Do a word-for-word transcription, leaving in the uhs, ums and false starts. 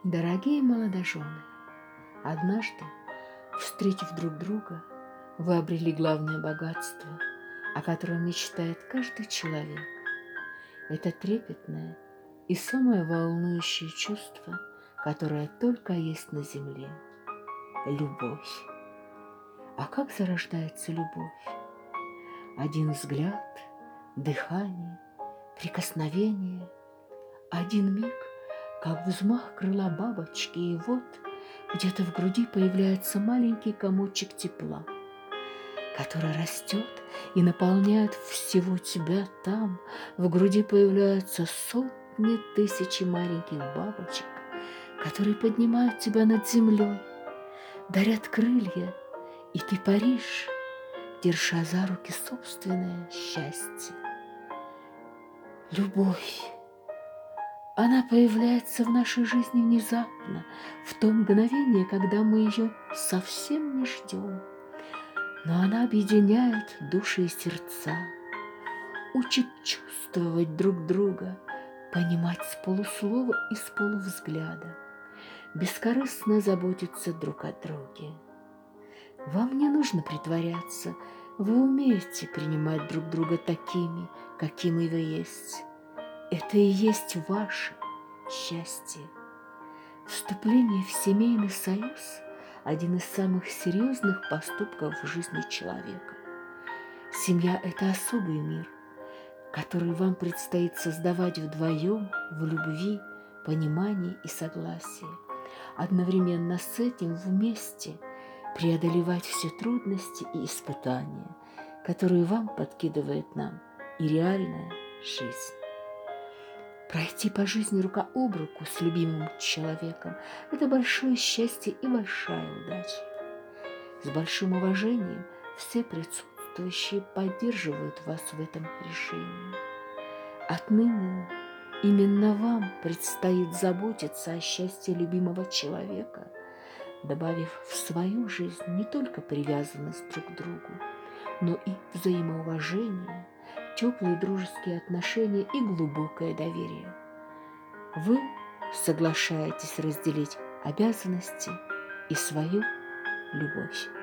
Дорогие молодожены, однажды, встретив друг друга, вы обрели главное богатство, о котором мечтает каждый человек. Это трепетное и самое волнующее чувство, которое только есть на земле – любовь. А как зарождается любовь? Один взгляд, дыхание, прикосновение, один миг, как взмах крыла бабочки, и вот где-то в груди появляется маленький комочек тепла, который растет и наполняет всего тебя. Там в груди появляются сотни тысяч маленьких бабочек, которые поднимают тебя над землей, дарят крылья, и ты паришь, держа за руки собственное счастье. Любовь. Она появляется в нашей жизни внезапно, в то мгновение, когда мы ее совсем не ждем. Но она объединяет души и сердца, учит чувствовать друг друга, понимать с полуслова и с полувзгляда, бескорыстно заботиться друг о друге. Вам не нужно притворяться, вы умеете принимать друг друга такими, какими вы есть. Это и есть ваше счастье. Вступление в семейный союз – один из самых серьезных поступков в жизни человека. Семья – это особый мир, который вам предстоит создавать вдвоем в любви, понимании и согласии. Одновременно с этим вместе преодолевать все трудности и испытания, которые вам подкидывает нам и реальная жизнь. Пройти по жизни рука об руку с любимым человеком – это большое счастье и большая удача. С большим уважением все присутствующие поддерживают вас в этом решении. Отныне именно вам предстоит заботиться о счастье любимого человека, добавив в свою жизнь не только привязанность друг к другу, но и взаимоуважение, теплые дружеские отношения и глубокое доверие. Вы соглашаетесь разделить обязанности и свою любовь.